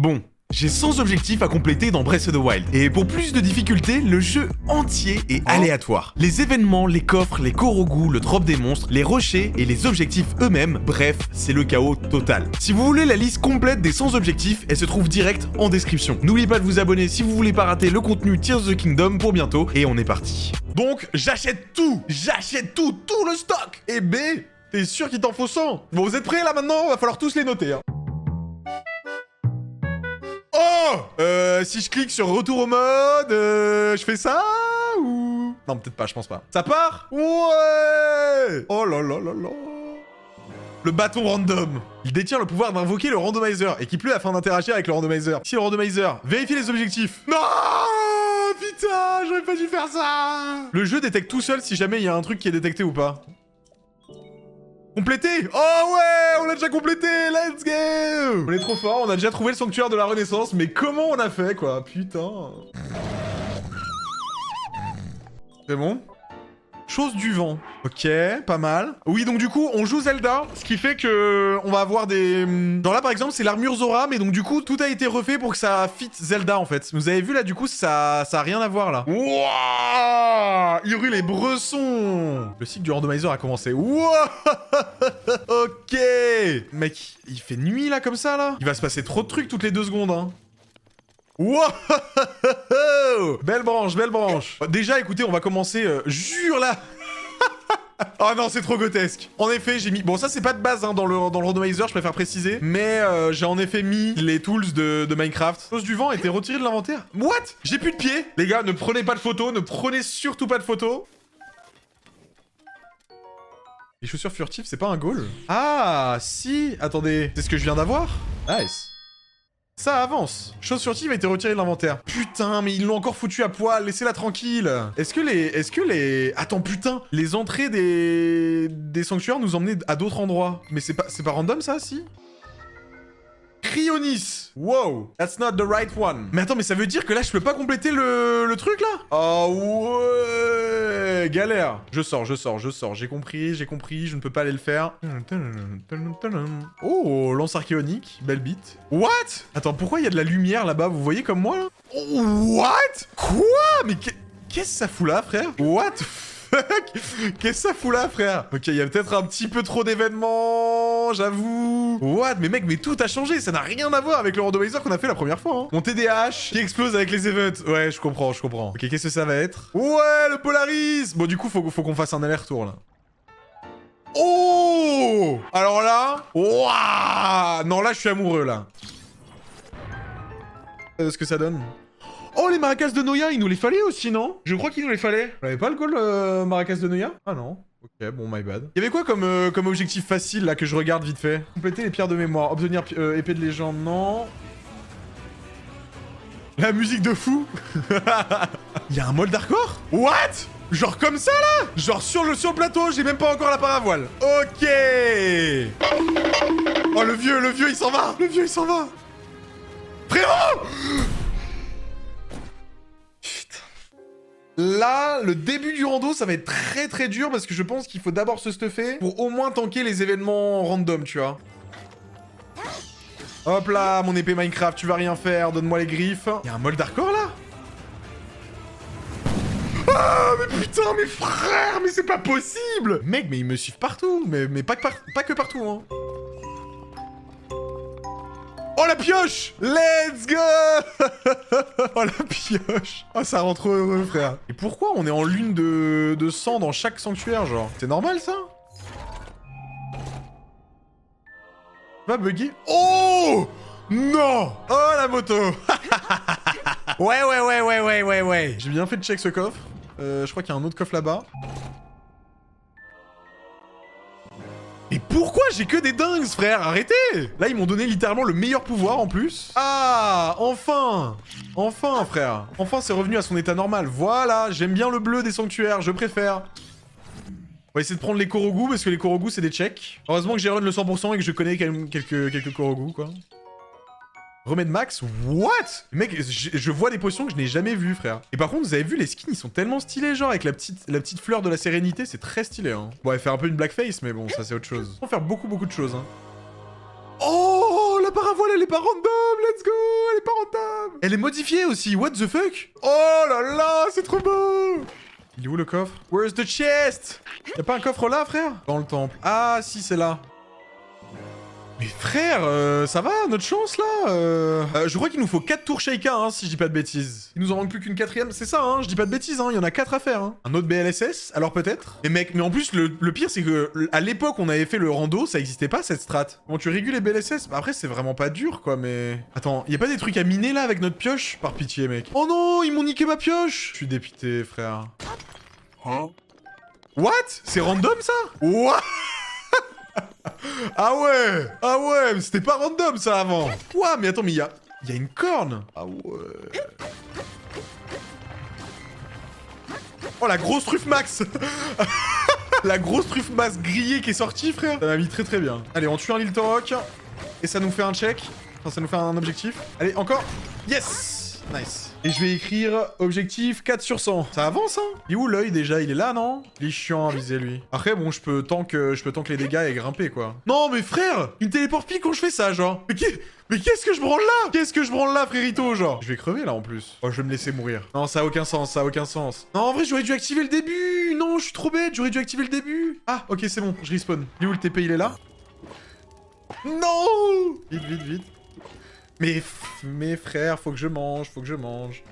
Bon, j'ai 100 objectifs à compléter dans Breath of the Wild. Et pour plus de difficulté, le jeu entier est aléatoire. Les événements, les coffres, les Korogu, le drop des monstres, les rochers et les objectifs eux-mêmes, bref, c'est le chaos total. Si vous voulez la liste complète des 100 objectifs, elle se trouve direct en description. N'oubliez pas de vous abonner si vous voulez pas rater le contenu Tears of the Kingdom pour bientôt, et on est parti. Donc, j'achète tout le stock. Et B, t'es sûr qu'il t'en faut 100? Bon, vous êtes prêts là maintenant? Va falloir tous les noter, hein. Si je clique sur retour au mode, je fais ça ou... Non, peut-être pas, je pense pas. Ça part? Ouais! Oh là là là là. Le bâton random. Il détient le pouvoir d'invoquer le randomizer, et qui plus afin d'interagir avec le randomizer. Ici, le randomizer, vérifiez les objectifs. Non! Putain, j'aurais pas dû faire ça! Le jeu détecte tout seul si jamais il y a un truc qui est détecté ou pas. Complété! Oh ouais! On l'a déjà complété! Let's go! On est trop fort, on a déjà trouvé le sanctuaire de la Renaissance, mais comment on a fait, quoi? Putain! C'est bon? Chose du vent. Ok, pas mal. Oui, donc du coup, on joue Zelda, ce qui fait que on va avoir des... Genre là, par exemple, c'est l'armure Zora, mais donc du coup, tout a été refait pour que ça fit Zelda, en fait. Vous avez vu, là, du coup, ça a rien à voir, là. Wouah! Hyrule et Bresson! Le cycle du randomizer a commencé. Wouah! Ok! Mec, il fait nuit, là, comme ça, là? Il va se passer trop de trucs toutes les 2 secondes, hein. Wow! Belle branche, belle branche. Déjà, écoutez, on va commencer... jure, là. Oh non, c'est trop grotesque. En effet, j'ai mis... Bon, ça, c'est pas de base hein, dans le randomizer, je préfère préciser. Mais j'ai en effet mis les tools de Minecraft. Chose du vent a été retirée de l'inventaire. What? J'ai plus de pieds. Les gars, ne prenez pas de photos. Ne prenez surtout pas de photos. Les chaussures furtives, c'est pas un goal? Ah, si. Attendez. C'est ce que je viens d'avoir? Nice. Ça avance. Chose furtive a été retirée de l'inventaire. Putain, mais ils l'ont encore foutu à poil. Laissez-la tranquille. Est-ce que les... Attends, putain. Les entrées des sanctuaires nous emmenaient à d'autres endroits. Mais c'est pas random, ça, si? Cryonis. Wow. That's not the right one. Mais attends, mais ça veut dire que là, je peux pas compléter le truc, là? Oh, ouais. Galère. Je sors. J'ai compris. Je ne peux pas aller le faire. Oh, lance archéonique. Belle bite. What? Attends, pourquoi il y a de la lumière là-bas? Vous voyez comme moi, là? Oh, what? Quoi? Mais qu'est-ce que ça fout là, frère? What the fuck? Qu'est-ce que ça fout là, frère? Ok, il y a peut-être un petit peu trop d'événements, j'avoue. What? Mais mec, mais tout a changé. Ça n'a rien à voir avec le randomizer qu'on a fait la première fois. Hein. Mon TDAH qui explose avec les events. Ouais, je comprends. Ok, qu'est-ce que ça va être? Ouais, le Polaris. Bon, du coup, faut qu'on fasse un aller-retour, là. Oh! Alors là... Waouh! Non, là, je suis amoureux, là. Ce que ça donne. Oh, les maracas de Noya, il nous les fallait aussi, non? Je crois qu'il nous les fallait. On avait pas le goal maracas de Noya? Ah non. Ok, bon, my bad. Il y avait quoi comme objectif facile, là, que je regarde vite fait? Compléter les pierres de mémoire. Obtenir épée de légende, non. La musique de fou. Il y a un mode hardcore? What? Genre comme ça, là? Genre sur le plateau, j'ai même pas encore la paravoile. Ok. Oh, le vieux, il s'en va. Frérot! Là, le début du rando, ça va être très très dur parce que je pense qu'il faut d'abord se stuffer pour au moins tanker les événements random, tu vois. Hop là, mon épée Minecraft, tu vas rien faire, donne-moi les griffes. Il y a un mode hardcore là? Ah, mais putain, mes frères, mais c'est pas possible! Mec, mais ils me suivent partout, mais pas que partout, hein. Oh, la pioche! Let's go! Oh, la pioche! Oh, ça rend trop heureux, frère. Et pourquoi on est en lune de sang dans chaque sanctuaire, genre? C'est normal, ça? Va bugger. Oh! Non! Oh, la moto! Ouais. J'ai bien fait de check ce coffre. Je crois qu'il y a un autre coffre là-bas. Et pourquoi j'ai que des dingues, frère? Arrêtez! Là, ils m'ont donné littéralement le meilleur pouvoir, en plus. Ah! Enfin! Enfin, frère. Enfin, c'est revenu à son état normal. Voilà, j'aime bien le bleu des sanctuaires, je préfère. On va essayer de prendre les Korogu, parce que les Korogu, c'est des checks. Heureusement que j'ai run le 100% et que je connais quand même quelques Korogu, quoi. Remède max? What? Mec, je vois des potions que je n'ai jamais vues, frère. Et par contre, vous avez vu, les skins, ils sont tellement stylés, genre, avec la petite fleur de la sérénité, c'est très stylé, hein. Bon, elle fait un peu une blackface, mais bon, ça, c'est autre chose. On va faire beaucoup de choses, hein. Oh, la paravoile, elle est pas random, let's go! Elle est modifiée aussi, what the fuck? Oh là là, c'est trop beau. Il est où le coffre? Where's the chest? Y'a pas un coffre là, frère? Dans le temple. Ah, si, c'est là. Mais frère, ça va, notre chance là je crois qu'il nous faut 4 tours Sheikah, hein, si je dis pas de bêtises. Il nous en manque plus qu'une 4ème, c'est ça, hein, je dis pas de bêtises, hein, il y en a 4 à faire. Hein. Un autre BLSS, alors peut-être. Mais mec, mais en plus, le pire, c'est que à l'époque, on avait fait le rando, ça existait pas cette strat. Comment tu régules les BLSS? Bah, après, c'est vraiment pas dur, quoi, mais... Attends, y a pas des trucs à miner là avec notre pioche? Par pitié, mec. Oh non, ils m'ont niqué ma pioche! Je suis dépité, frère. Hein? What? C'est random ça? What? Ah ouais! Ah ouais! Mais c'était pas random ça avant! Ouah, mais attends, mais il y a une corne! Ah ouais! Oh, la grosse truffe max! La grosse truffe max grillée qui est sortie, frère! Ça m'a mis très très bien. Allez, on tue un Lil Torok. Et ça nous fait un check. Enfin, ça nous fait un objectif. Allez, encore! Yes! Nice. Et je vais écrire objectif 4 sur 100. Ça avance, hein? Il est où l'œil déjà? Il est là, non? Il est chiant à viser, lui. Après, bon, je peux tank les dégâts et grimper, quoi. Non, mais frère! Il me téléporte pile quand je fais ça, genre. Mais qu'est-ce que je branle là? Qu'est-ce que je branle là, frérito, genre? Je vais crever, là, en plus. Oh, je vais me laisser mourir. Non, ça a aucun sens, ça a aucun sens. Non, en vrai, j'aurais dû activer le début. Non, je suis trop bête, j'aurais dû activer le début. Ah, ok, c'est bon, je respawn. Il est où le TP? Il est là? Non! Vite, vite, vite. Mais frère, faut que je mange, faut que je mange.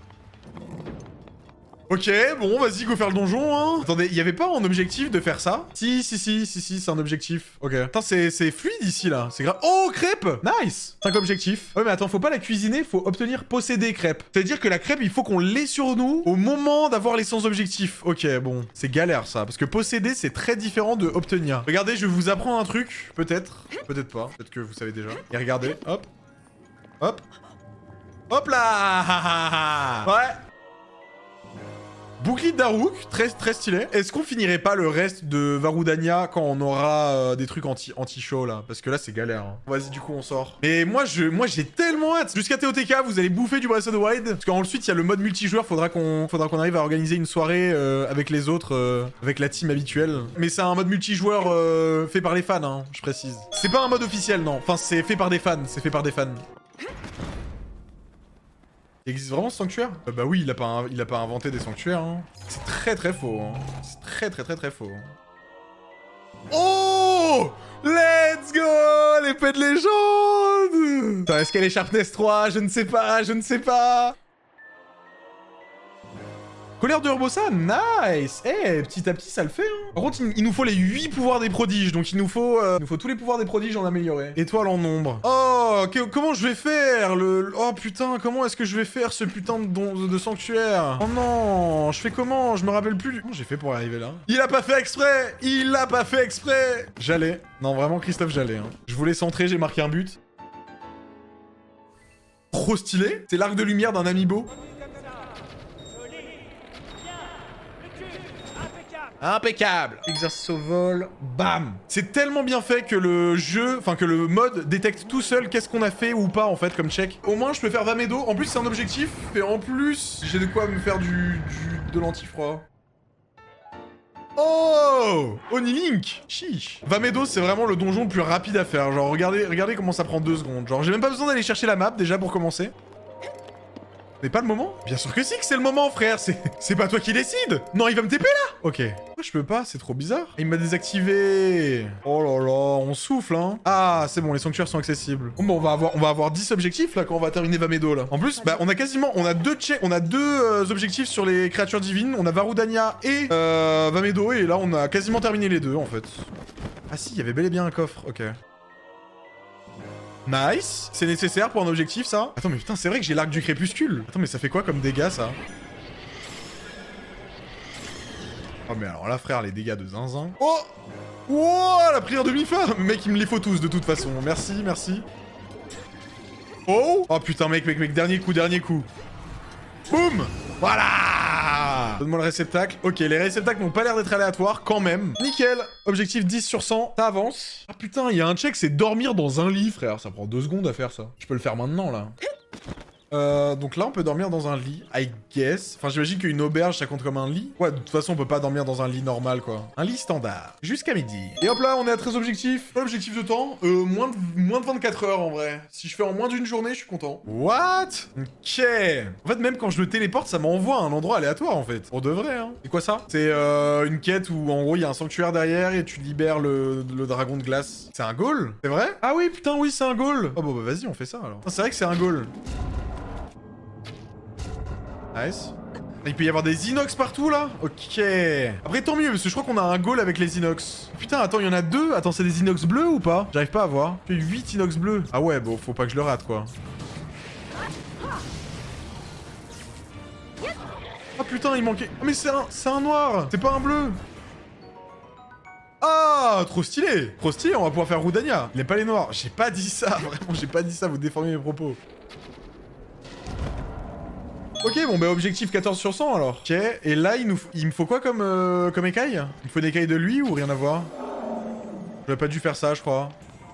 Ok, bon, vas-y, go faire le donjon, hein. Attendez, il y avait pas en objectif de faire ça? Si, c'est un objectif. Ok. Putain, c'est fluide ici, là. C'est grave. Oh, crêpe! Nice! 5 objectifs. Ouais, mais attends, faut pas la cuisiner, faut obtenir posséder crêpe. C'est-à-dire que la crêpe, il faut qu'on l'ait sur nous au moment d'avoir les 100 objectifs. Ok, bon. C'est galère, ça. Parce que posséder, c'est très différent de obtenir. Regardez, je vais vous apprendre un truc. Peut-être. Peut-être pas. Peut-être que vous savez déjà. Et regardez. Hop. Hop. Hop là. Ouais. Bouclier de Daruk, très stylé. Est-ce qu'on finirait pas le reste de Varudania quand on aura des trucs anti-show là? Parce que là c'est galère. Hein. Vas-y, du coup on sort. Mais moi j'ai tellement hâte. Jusqu'à TOTK, vous allez bouffer du Breath of the Wild. Parce qu'ensuite il y a le mode multijoueur. Faudra qu'on arrive à organiser une soirée avec les autres, avec la team habituelle. Mais c'est un mode multijoueur fait par les fans, hein, je précise. C'est pas un mode officiel, non. Enfin c'est fait par des fans. C'est fait par des fans. Il existe vraiment ce sanctuaire? Bah oui, il a pas inventé des sanctuaires. Hein. C'est très faux. Hein. C'est très faux. Oh! Let's go! L'épée de légende! Attends, est-ce qu'elle est Sharpness 3? Je ne sais pas. Colère de Urbosa, nice! Eh, petit à petit, ça le fait, hein. Par contre, il nous faut les 8 pouvoirs des prodiges, donc il nous faut tous les pouvoirs des prodiges en améliorer. Étoile en nombre. Oh, comment je vais faire Oh putain, comment est-ce que je vais faire ce putain de sanctuaire? Oh non, je fais comment? Je me rappelle plus. Comment j'ai fait pour arriver là? Il a pas fait exprès! J'allais. Non, vraiment, Christophe, j'allais. Hein. Je voulais centrer, j'ai marqué un but. Trop stylé. C'est l'arc de lumière d'un amiibo. Impeccable. Exercice au vol, bam. C'est tellement bien fait que le jeu, enfin que le mode détecte tout seul qu'est-ce qu'on a fait ou pas en fait comme check. Au moins je peux faire Vamedo, en plus c'est un objectif, et en plus j'ai de quoi me faire de l'antifroid. Oh! Onilink! Chiche. Vamedo c'est vraiment le donjon le plus rapide à faire, genre regardez comment ça prend 2 secondes. Genre j'ai même pas besoin d'aller chercher la map déjà pour commencer. C'est pas le moment? Bien sûr que si que c'est le moment, frère. C'est pas toi qui décide. Non, il va me TP là. Ok. Pourquoi je peux pas? C'est trop bizarre. Il m'a désactivé. Oh là là, on souffle, hein. Ah, c'est bon, les sanctuaires sont accessibles. Bon, bah, on va avoir 10 objectifs là quand on va terminer Vamedo là. En plus, bah, on a deux objectifs sur les créatures divines. On a Varudania et Vamedo, et là on a quasiment terminé les deux en fait. Ah si, il y avait bel et bien un coffre. Ok. Nice. C'est nécessaire pour un objectif, ça. Attends, mais putain, c'est vrai que j'ai l'arc du crépuscule. Attends, mais ça fait quoi comme dégâts, ça? Oh, mais alors là, frère, les dégâts de zinzin. Oh! Oh, la prière de Mifa. Mec, il me les faut tous, de toute façon. Merci. Oh! Oh, putain, mec, dernier coup. Boum! Voilà! Donne-moi le réceptacle. Ok, les réceptacles n'ont pas l'air d'être aléatoires, quand même. Nickel. Objectif 10 sur 100. Ça avance. Ah putain, il y a un check, c'est dormir dans un lit, frère. Ça prend 2 secondes à faire, ça. Je peux le faire maintenant, là. Donc là, on peut dormir dans un lit, I guess. Enfin, j'imagine qu'une auberge, ça compte comme un lit. Ouais, de toute façon, on peut pas dormir dans un lit normal, quoi. Un lit standard. Jusqu'à midi. Et hop là, on est à 13 objectifs. L'objectif de temps moins de 24 heures, en vrai. Si je fais en moins d'une journée, je suis content. What? Ok. En fait, même quand je le téléporte, ça m'envoie à un endroit aléatoire, en fait. Pour de vrai, hein. C'est quoi ça? C'est une quête où, en gros, il y a un sanctuaire derrière et tu libères le dragon de glace. C'est un goal? C'est vrai? Ah oui, putain, oui, c'est un goal. Oh, bon, bah vas-y, on fait ça, alors. C'est vrai que c'est un goal. Nice. Il peut y avoir des inox partout, là? Ok. Après, tant mieux, parce que je crois qu'on a un goal avec les inox. Putain, attends, il y en a deux. Attends, c'est des inox bleus ou pas? J'arrive pas à voir. J'ai 8 inox bleus. Ah ouais, bon, faut pas que je le rate, quoi. Ah putain, il manquait... Oh, mais c'est un noir. C'est pas un bleu. Ah, trop stylé. Trop stylé, on va pouvoir faire Roudania. Il n'aime pas les noirs. J'ai pas dit ça, vraiment, j'ai pas dit ça. Vous déformez mes propos. Ok, bon bah objectif 14 sur 100 alors. Ok, et là il me faut quoi comme écaille? Il me faut une écaille de lui ou rien à voir? J'aurais pas dû faire ça, je crois.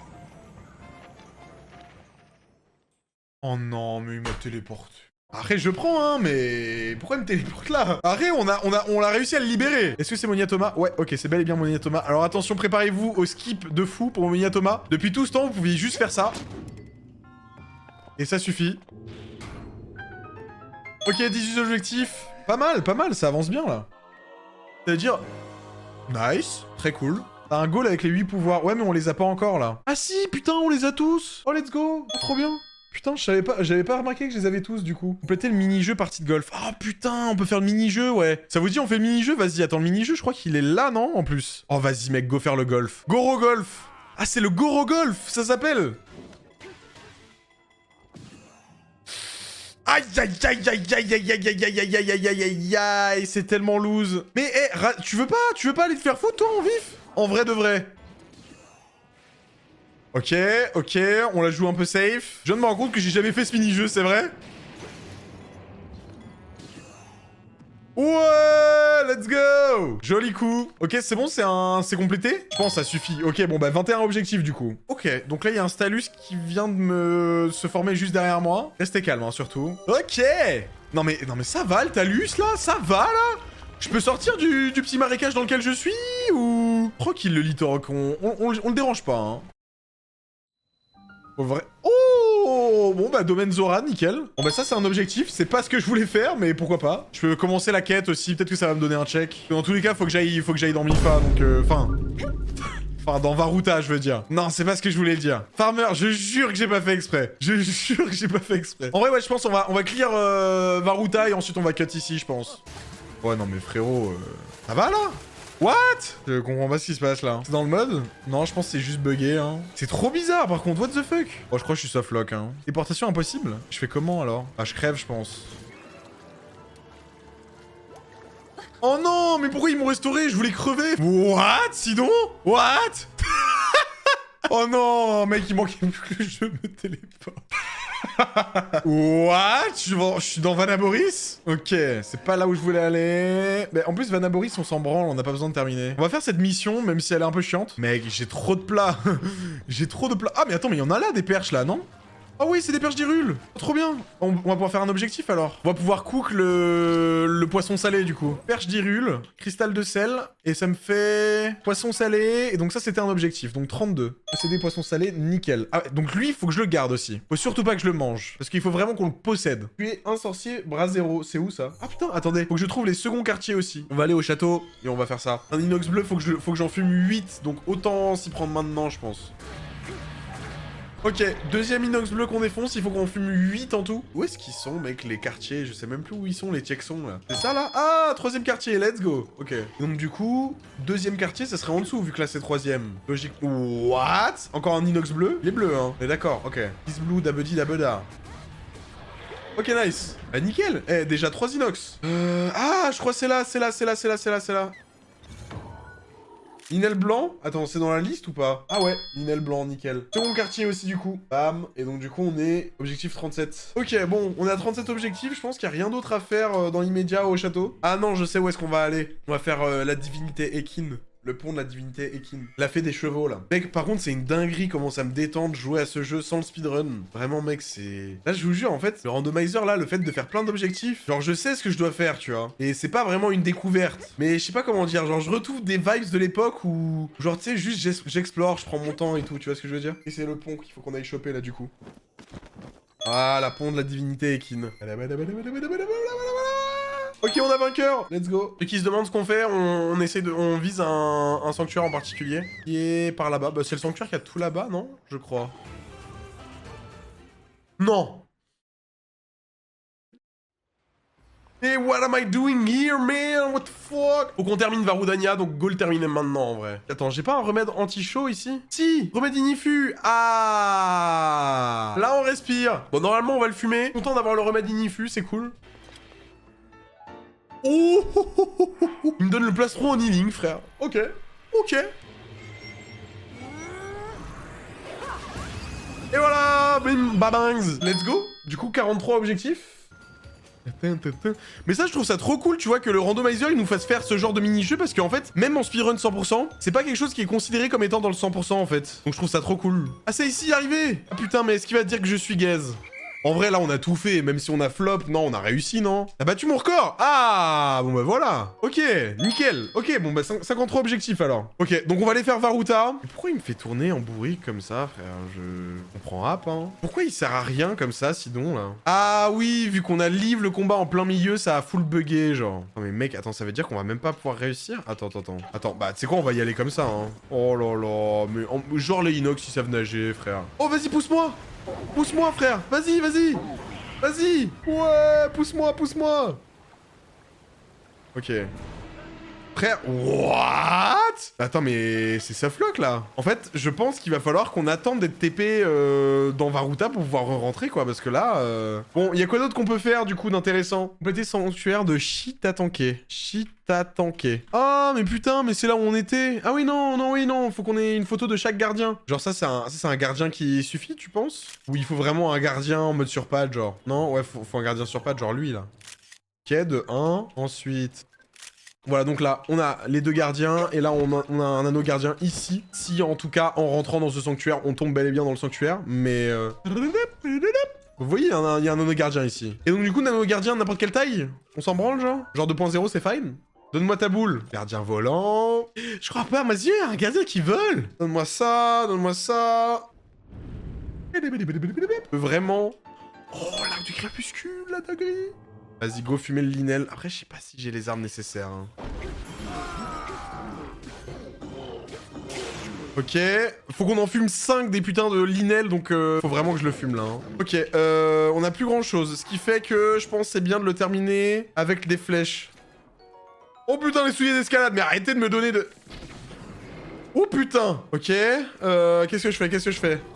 Oh non, mais il m'a téléporté. Après je prends hein, mais pourquoi il me téléporte là? Après on l'a réussi à le libérer. Est-ce que c'est Moniatoma? Ouais, ok, c'est bel et bien Moniatoma. Alors attention, préparez-vous au skip de fou pour Moniatoma. Depuis tout ce temps, vous pouviez juste faire ça. Et ça suffit. Ok, 18 objectifs. Pas mal, ça avance bien, là. C'est-à-dire... Nice, très cool. T'as un goal avec les 8 pouvoirs. Ouais, mais on les a pas encore, là. Ah si, putain, on les a tous. Oh, let's go. Oh, trop bien. Putain, j'avais pas remarqué que je les avais tous, du coup. Compléter le mini-jeu partie de golf. Oh, putain, on peut faire le mini-jeu, ouais. Ça vous dit, on fait le mini-jeu? Vas-y, attends, le mini-jeu, je crois qu'il est là, non? En plus. Oh, vas-y, mec, go faire le golf. Goro Golf. Ah, c'est le Goro Golf, ça s'appelle. Aïe aïe aïe aïe aïe aïe aïe aïe aïe aïe aïe aïe aïe aïe aïe, c'est tellement loose. Mais tu veux pas aller te faire foutre toi en vif? En vrai de vrai. Ok, on la joue un peu safe. Je viens de me rendre compte que j'ai jamais fait ce mini-jeu, c'est vrai? Ouais, let's go. Joli coup. Ok, c'est bon, c'est complété? Je pense que ça suffit. Ok, bon bah 21 objectifs du coup. Ok, donc là il y a un Stalus qui vient de se former juste derrière moi. Restez calme, hein, surtout. Ok. Non mais ça va le Talus là? Ça va là? Je peux sortir du petit marécage dans lequel je suis ou... Tranquille le Litorok, on le dérange pas, hein. Au vrai... Oh, bon bah domaine Zora, nickel. Bon bah ça c'est un objectif, c'est pas ce que je voulais faire, mais pourquoi pas. Je peux commencer la quête aussi, peut-être que ça va me donner un check. Dans tous les cas, faut que j'aille dans Mifa, donc Enfin, dans Varuta, je veux dire. Non, c'est pas ce que je voulais dire. Farmer, je jure que j'ai pas fait exprès. Je jure que j'ai pas fait exprès. En vrai, ouais, je pense on va clear Varuta et ensuite on va cut ici, je pense. Ouais, non mais frérot, ça va là? What? Je comprends pas ce qui se passe là. C'est dans le mode? Non, je pense que c'est juste bugué, hein. C'est trop bizarre par contre, what the fuck? Bon, je crois que je suis softlock, hein. Déportation impossible? Je fais comment alors? Ah, je crève, je pense. Oh non, mais pourquoi ils m'ont restauré? Je voulais crever. What? Sinon? What? Oh non, mec, il manquait plus que je me téléporte. What? Je suis dans Vanaboris? Ok, c'est pas là où je voulais aller. Mais en plus, Vanaboris, on s'en branle, on n'a pas besoin de terminer. On va faire cette mission, même si elle est un peu chiante. Mec, j'ai trop de plats. J'ai trop de plats. Ah, mais attends, mais il y en a là des perches là, non? Oh oui, c'est des perches d'Hyrule. Trop bien. On va pouvoir faire un objectif alors. On va pouvoir cook le poisson salé du coup. Perche d'Hyrule, cristal de sel, et ça me fait poisson salé. Et donc ça, c'était un objectif. Donc 32. Posséder poisson salé, nickel. Ah, donc lui, il faut que je le garde aussi. Faut surtout pas que je le mange. Parce qu'il faut vraiment qu'on le possède. Tu es un sorcier bras zéro. C'est où ça? Ah putain, attendez. Faut que je trouve les seconds quartiers aussi. On va aller au château et on va faire ça. Un inox bleu, faut que j'en fume 8. Donc autant s'y prendre maintenant, je pense. Ok, deuxième inox bleu qu'on défonce, il faut qu'on fume 8 en tout. Où est-ce qu'ils sont, mec, les quartiers? Je sais même plus où ils sont, les Tieksons, là. C'est ça, là? Ah, troisième quartier, let's go. Ok. Donc, du coup, deuxième quartier, ça serait en dessous, vu que là, c'est troisième. Logique. What? Encore un inox bleu? Il est bleu, hein. Mais d'accord, ok. Is blue, dabedi, dabeda. Ok, nice. Bah, nickel. Eh, déjà 3 inox. Ah, je crois que c'est là, c'est là. Ninel blanc? Attends, c'est dans la liste ou pas? Ah ouais, Ninel blanc, nickel. Second quartier aussi du coup. Bam. Et donc du coup, on est objectif 37. Ok, bon, on est à 37 objectifs. Je pense qu'il n'y a rien d'autre à faire dans l'immédiat au château. Ah non, je sais où est-ce qu'on va aller. On va faire la divinité Ekin. Le pont de la divinité Ekin. La fée des chevaux, là. Mec, par contre, c'est une dinguerie comment ça me détend de jouer à ce jeu sans le speedrun. Vraiment, mec, c'est... Là, je vous jure, en fait, le randomizer, là, le fait de faire plein d'objectifs, genre, je sais ce que je dois faire, tu vois. Et c'est pas vraiment une découverte. Mais je sais pas comment dire, genre, je retrouve des vibes de l'époque où... Genre, tu sais, juste, j'explore, je prends mon temps et tout, tu vois ce que je veux dire? Et c'est le pont qu'il faut qu'on aille choper, là, du coup. Ah, la pont de la divinité Ekin. Ok, on a vainqueur. Let's go. Ceux qui se demandent ce qu'on fait, on essaie de... On vise un sanctuaire en particulier. Qui est par là-bas. Bah, c'est le sanctuaire qui a tout là-bas, non? Je crois. Non. Hey, what am I doing here, man? What the fuck? Faut qu'on termine Varudania, donc go le terminer maintenant, en vrai. Attends, j'ai pas un remède anti-chaud ici? Si, remède inifu. Ah, là, on respire. Bon, normalement, on va le fumer. Content d'avoir le remède inifu, c'est cool. Oh, il me donne le plastron en healing, frère. Ok, ok. Et voilà, bim, babangs. Let's go. Du coup, 43 objectifs. Mais ça, je trouve ça trop cool, tu vois, que le randomizer, il nous fasse faire ce genre de mini-jeu, parce qu'en fait, même en speedrun 100%, c'est pas quelque chose qui est considéré comme étant dans le 100%, en fait. Donc je trouve ça trop cool. Ah, c'est ici, arrivé. Ah putain, mais est-ce qu'il va dire que je suis gaze? En vrai, là, on a tout fait. Même si on a flop, non, on a réussi, non? T'as battu mon record? Ah, bon bah voilà. Ok, nickel. Ok, bon bah 53 objectifs, alors. Ok, donc on va aller faire Varuta. Mais pourquoi il me fait tourner en bourrique comme ça, frère? Je comprends rap, hein. Pourquoi il sert à rien comme ça, sinon, là? Ah oui, vu qu'on a live le combat en plein milieu, ça a full bugué, genre. Non mais mec, attends, ça veut dire qu'on va même pas pouvoir réussir? Attends. Attends, bah tu sais quoi, on va y aller comme ça, hein. Oh là là, mais... Genre les inox, ils savent nager, frère. Oh, vas-y, pousse-moi! Pousse-moi, frère. Vas-y. Vas-y. Ouais, pousse-moi. Ok. Frère, what? Attends, mais c'est softlock, là. En fait, je pense qu'il va falloir qu'on attende d'être TP dans Varuta pour pouvoir rentrer, quoi. Parce que là... Bon, il y a quoi d'autre qu'on peut faire, du coup, d'intéressant? Compléter sanctuaire de Shitatanke. Ah, mais putain, mais c'est là où on était. Ah oui, non. Faut qu'on ait une photo de chaque gardien. Genre, ça, c'est un gardien qui suffit, tu penses? Ou il faut vraiment un gardien en mode sur pad, genre? Non, ouais, faut un gardien sur pad, genre lui, là. Ok, de 1. Ensuite... Voilà, donc là, on a les deux gardiens, et là, on a un anneau gardien ici. Si, en tout cas, en rentrant dans ce sanctuaire, on tombe bel et bien dans le sanctuaire, mais... Vous voyez, il y a un anneau gardien ici. Et donc, du coup, un anneau gardien, n'importe quelle taille? On s'en branle, genre? Genre 2.0, c'est fine? Donne-moi ta boule. Gardien volant... Je crois pas, mais un gardien qui vole. Donne-moi ça. Vraiment... Oh, l'arc du crépuscule, la dinguerie. Vas-y, go fumer le linel. Après, je sais pas si j'ai les armes nécessaires. Hein. Ok. Faut qu'on en fume 5 des putains de linel, donc faut vraiment que je le fume là. Hein. Ok, on a plus grand chose. Ce qui fait que je pense c'est bien de le terminer avec des flèches. Oh putain, les souliers d'escalade, mais arrêtez de me donner de... Oh putain. Ok, qu'est-ce que je fais?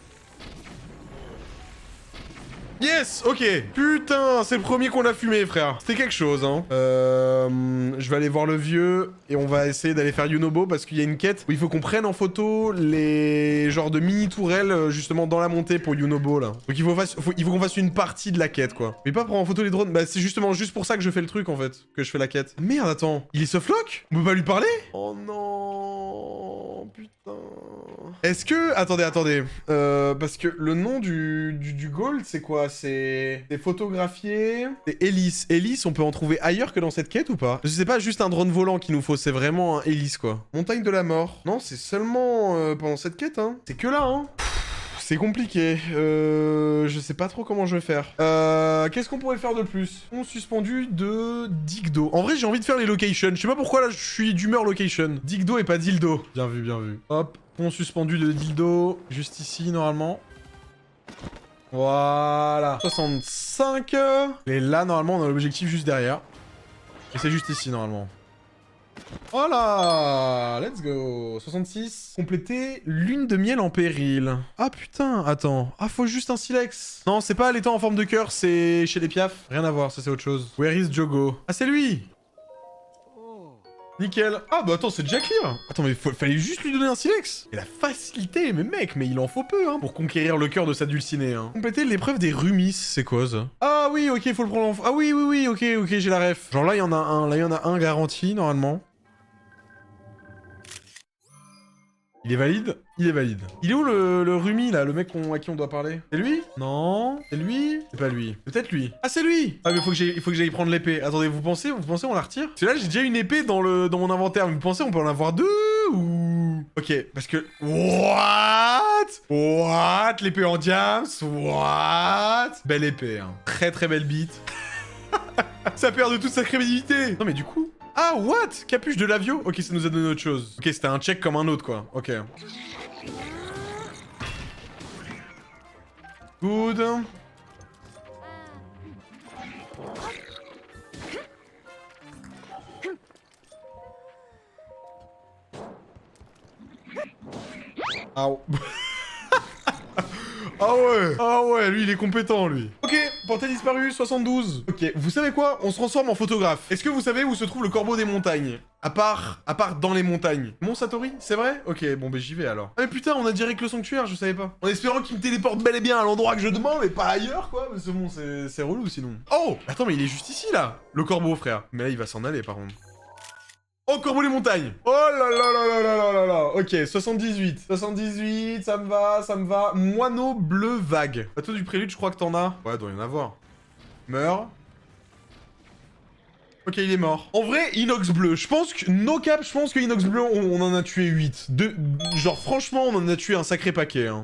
Yes, ok. Putain, c'est le premier qu'on a fumé, frère. C'était quelque chose, hein. Je vais aller voir le vieux et on va essayer d'aller faire Yunobo parce qu'il y a une quête où il faut qu'on prenne en photo les genres de mini tourelles justement dans la montée pour Yunobo, là. Donc il faut qu'on fasse une partie de la quête, quoi. Mais pas prendre en photo les drones. Bah c'est justement juste pour ça que je fais le truc, en fait. Que je fais la quête. Merde, attends. Il est softlock? On peut pas lui parler? Oh non, putain. Est-ce que... Attendez. Parce que le nom du gold, c'est quoi? C'est photographié. C'est hélice. Hélice, on peut en trouver ailleurs que dans cette quête ou pas? Je sais pas, juste un drone volant qu'il nous faut, c'est vraiment un hélice, quoi. Montagne de la mort. Non, c'est seulement pendant cette quête, hein. C'est que là, hein. C'est compliqué. Je sais pas trop comment je vais faire. Qu'est-ce qu'on pourrait faire de plus? Pont suspendu de Digdo. En vrai, j'ai envie de faire les locations. Je sais pas pourquoi, là, je suis d'humeur location. Digdo et pas dildo. Bien vu. Hop. Pont suspendu de dildo. Juste ici, normalement. Voilà. 65. Et là, normalement, on a l'objectif juste derrière. Et c'est juste ici, normalement. Voilà. Let's go. 66. Compléter lune de miel en péril. Ah, putain. Attends. Ah, faut juste un silex. Non, c'est pas l'étang en forme de cœur, c'est chez les piafs. Rien à voir, ça, c'est autre chose. Where is Jogo? Ah, c'est lui. Nickel. Ah bah attends, c'est déjà clear. Attends, mais fallait juste lui donner un silex. Et la facilité, mais mec, mais il en faut peu, hein, pour conquérir le cœur de sa dulcinée, hein. Compléter l'épreuve des rumis, c'est quoi, ça? Ah oui, ok, faut le prendre en... Ah oui, ok, j'ai la ref. Genre là, il y en a un garanti, normalement. Il est valide? Il est valide. Il est où le Rumi, là, le mec à qui on doit parler? C'est lui? Non. C'est lui? C'est pas lui. Peut-être lui. Ah, c'est lui! Ah, mais il faut que j'aille prendre l'épée. Attendez, vous pensez on la retire? Parce que là, j'ai déjà une épée dans mon inventaire. Vous pensez on peut en avoir deux ou... Ok, parce que... What? L'épée en diams? What? Belle épée, hein. Très très belle bite. Ça perd de toute sa crédibilité. Non, mais du coup... Ah, what? Capuche de Lavio? Ok, ça nous a donné autre chose. Ok, c'était un check comme un autre, quoi. Ok. Good. Ah ah ouais. Ah ouais, lui il est compétent lui. Ok, portée disparue, 72. Ok, vous savez quoi? On se transforme en photographe. Est-ce que vous savez où se trouve le corbeau des montagnes? À part dans les montagnes. Mont Satori, c'est vrai? Ok, bon bah j'y vais alors. Ah mais putain, on a direct le sanctuaire, je savais pas. En espérant qu'il me téléporte bel et bien à l'endroit que je demande, mais pas ailleurs quoi. Mais c'est bon, c'est relou sinon. Oh! Attends, mais il est juste ici là, le corbeau frère. Mais là il va s'en aller par contre. Oh, corbeau les montagnes. Oh là là là là là là là là. Ok, 78. 78, ça me va, ça me va. Moineau bleu vague. Bateau du prélude, je crois que t'en as. Ouais, doit y en avoir. Meurs. Ok, il est mort. En vrai, inox bleu. Je pense que... No cap, je pense que inox bleu, on en a tué 8. Genre, franchement, on en a tué un sacré paquet. Hein.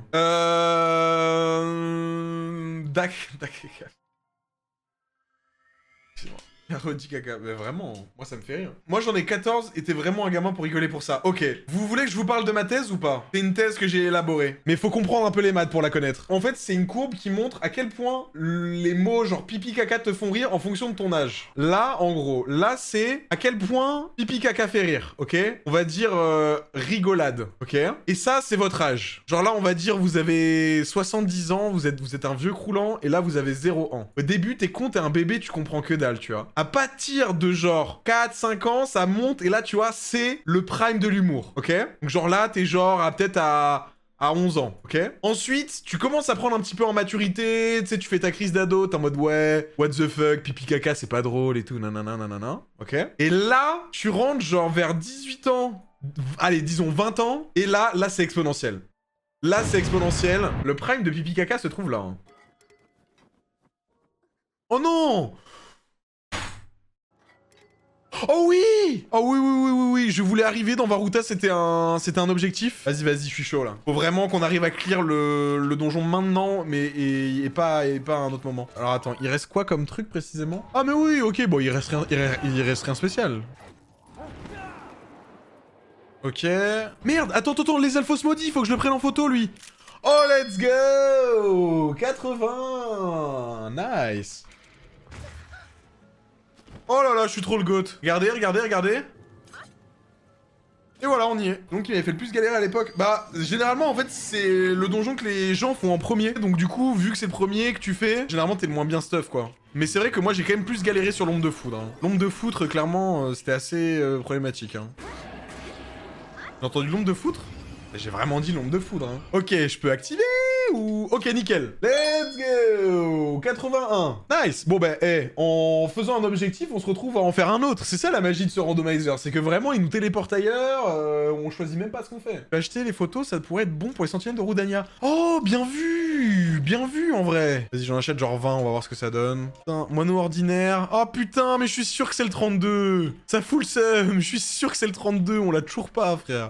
Redit caca, mais vraiment, moi ça me fait rire. Moi j'en ai 14 et t'es vraiment un gamin pour rigoler pour ça. Ok, vous voulez que je vous parle de ma thèse ou pas? C'est une thèse que j'ai élaborée. Mais faut comprendre un peu les maths pour la connaître. En fait, c'est une courbe qui montre à quel point les mots genre pipi caca te font rire en fonction de ton âge. Là, en gros, là c'est à quel point pipi caca fait rire, ok? On va dire rigolade, ok? Et ça, c'est votre âge. Genre là, on va dire vous avez 70 ans, vous êtes un vieux croulant, et là vous avez 0 ans. Au début, t'es con, t'es un bébé, tu comprends que dalle, tu vois. À partir de genre 4-5 ans, ça monte, et là, tu vois, c'est le prime de l'humour, ok? Donc genre là, t'es genre peut-être à 11 ans, ok? Ensuite, tu commences à prendre un petit peu en maturité, tu sais, tu fais ta crise d'ado, t'es en mode ouais, what the fuck, pipi caca, c'est pas drôle et tout, nanana, nanana, ok? Et là, tu rentres genre vers 18 ans, allez, disons 20 ans, et là c'est exponentiel. Là, c'est exponentiel. Le prime de pipi caca se trouve là. Hein. Oh non! Oh oui! Oh oui, je voulais arriver dans Varuta, c'était un objectif. Vas-y, je suis chaud là. Faut vraiment qu'on arrive à clear le donjon maintenant, mais et pas à un autre moment. Alors attends, il reste quoi comme truc précisément? Ah mais oui, ok, bon, il reste rien spécial. Ok. Merde, attends, les Alphos maudits, faut que je le prenne en photo lui. Oh, let's go! 80! Nice! Oh là là, je suis trop le goat. Regardez. Et voilà, on y est. Donc il avait fait le plus galérer à l'époque. Bah, généralement, en fait, c'est le donjon que les gens font en premier. Donc du coup, vu que c'est le premier que tu fais, généralement, t'es le moins bien stuff, quoi. Mais c'est vrai que moi, j'ai quand même plus galéré sur l'ombre de foudre. Hein. L'ombre de foudre, clairement, c'était assez problématique. Hein. J'ai entendu l'ombre de foudre? J'ai vraiment dit l'ombre de foudre. Hein. Ok, je peux activer ou... Ok, nickel. Let's go! 81. Nice. Bon, bah, en faisant un objectif, on se retrouve à en faire un autre. C'est ça la magie de ce randomizer. C'est que vraiment, il nous téléporte ailleurs. On choisit même pas ce qu'on fait. Acheter les photos, ça pourrait être bon pour les sentinelles de Rudania. Oh, bien vu! Bien vu, en vrai. Vas-y, j'en achète genre 20, on va voir ce que ça donne. Putain, moineau ordinaire. Oh, putain, mais je suis sûr que c'est le 32. Ça fout le seum. Je suis sûr que c'est le 32. On l'a toujours pas, frère.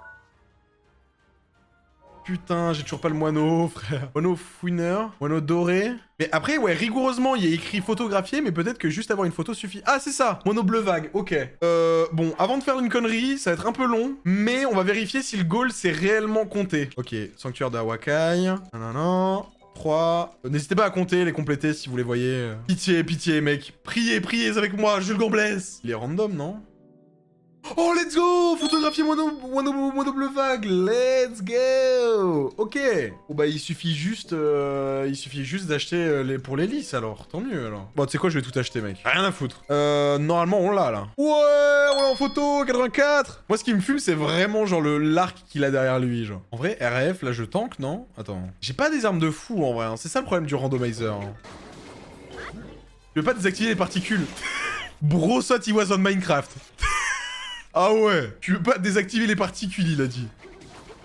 Putain, j'ai toujours pas le moineau, frère. Moineau fouineur, moineau doré. Mais après, ouais, rigoureusement, il y a écrit photographié, mais peut-être que juste avoir une photo suffit. Ah, c'est ça, moineau bleu vague, ok. Bon, avant de faire une connerie, ça va être un peu long, mais on va vérifier si le goal s'est réellement compté. Ok, sanctuaire d'Awakai. Non. 3. N'hésitez pas à compter, les compléter si vous les voyez. Pitié, mec. Priez avec moi, je le gamblesse. Il est random, non? Oh, let's go! Photographier moineau bleu vague, let's go! Ok. Bon bah il suffit juste d'acheter pour les lys alors, tant mieux alors. Bon tu sais quoi, je vais tout acheter mec, rien à foutre. Normalement on l'a là. Ouais, on l'a en photo, 84! Moi ce qui me fume c'est vraiment genre l'arc qu'il a derrière lui genre. En vrai, RF, là je tank, non? Attends. J'ai pas des armes de fou en vrai, hein. C'est ça le problème du randomizer. Hein. Je veux pas désactiver les particules. Bro thought he was on Minecraft. Ah ouais, tu veux pas désactiver les particules, il a dit.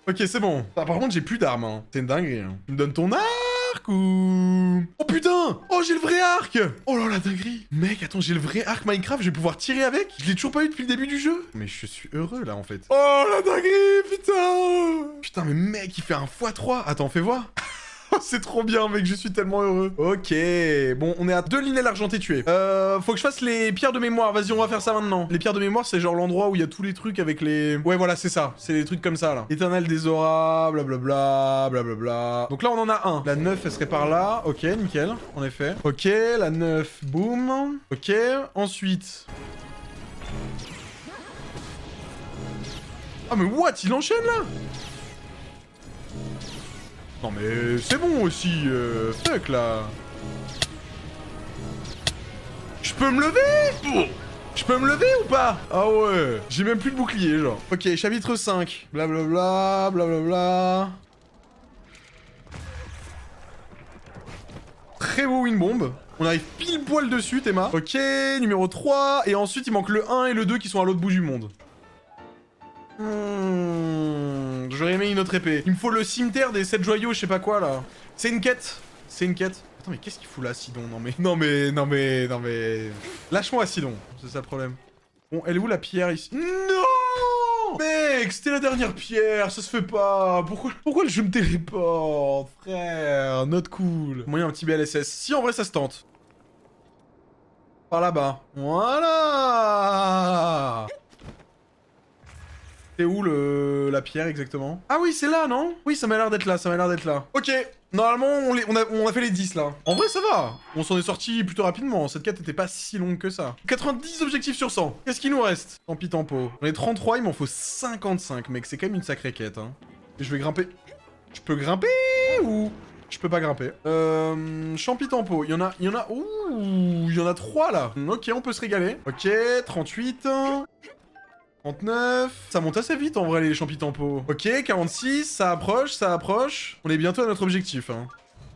Ok, c'est bon. Ah, par contre, j'ai plus d'armes, hein. C'est une dinguerie, hein. Tu me donnes ton arc ou... Oh putain! Oh, j'ai le vrai arc! Oh là la dinguerie! Mec, attends, j'ai le vrai arc Minecraft, je vais pouvoir tirer avec? Je l'ai toujours pas eu depuis le début du jeu. Mais je suis heureux, là, en fait. Oh la dinguerie, putain! Putain, mais mec, il fait un x3. Attends, fais voir. C'est trop bien, mec, je suis tellement heureux. Ok, bon, on est à 2 linels argentés tués. Faut que je fasse les pierres de mémoire. Vas-y, on va faire ça maintenant. Les pierres de mémoire, c'est genre l'endroit où il y a tous les trucs avec les... Ouais, voilà, c'est ça. C'est les trucs comme ça, là. Éternel des auras, blablabla, blablabla. Donc là, on en a un. La 9, elle serait par là. Ok, nickel, en effet. Ok, la 9, boum. Ok, ensuite... Ah, mais what? Il enchaîne, là? Non mais c'est bon aussi, fuck là. Je peux me lever? Je peux me lever ou pas? Ah ouais, j'ai même plus de bouclier genre. Ok, chapitre 5. Blablabla, blablabla. Très beau win bomb. On arrive pile poil dessus, Théma. Ok, numéro 3. Et ensuite, il manque le 1 et le 2 qui sont à l'autre bout du monde. J'aurais aimé une autre épée. Il me faut le cimetière des 7 joyaux, je sais pas quoi là. C'est une quête. C'est une quête. Attends, mais qu'est-ce qu'il fout là, Sidon? Non mais... Lâche-moi, Sidon. C'est ça le problème. Bon, elle est où la pierre ici? Non! Mec, c'était la dernière pierre, ça se fait pas. Pourquoi le jeu me téléporte, frère? Not cool. Moyen un petit BLSS. Si, en vrai, ça se tente. Par là-bas. Voilà! C'est où la pierre exactement? Ah oui, c'est là, non? Oui, ça m'a l'air d'être là, ça m'a l'air d'être là. Ok, normalement, on a fait les 10 là. En vrai, ça va. On s'en est sorti plutôt rapidement. Cette quête était pas si longue que ça. 90 objectifs sur 100. Qu'est-ce qu'il nous reste? Tant pis, tant pot. On est 33, il m'en faut 55, mec. C'est quand même une sacrée quête, hein. Et je vais grimper. Je peux grimper ou... Je peux pas grimper. Champi-tempo. Il y en a... Ouh, il y en a 3 là. Ok, on peut se régaler. Ok, 38... 39... Ça monte assez vite en vrai les champi-tempo. Ok, 46, ça approche, ça approche. On est bientôt à notre objectif, hein.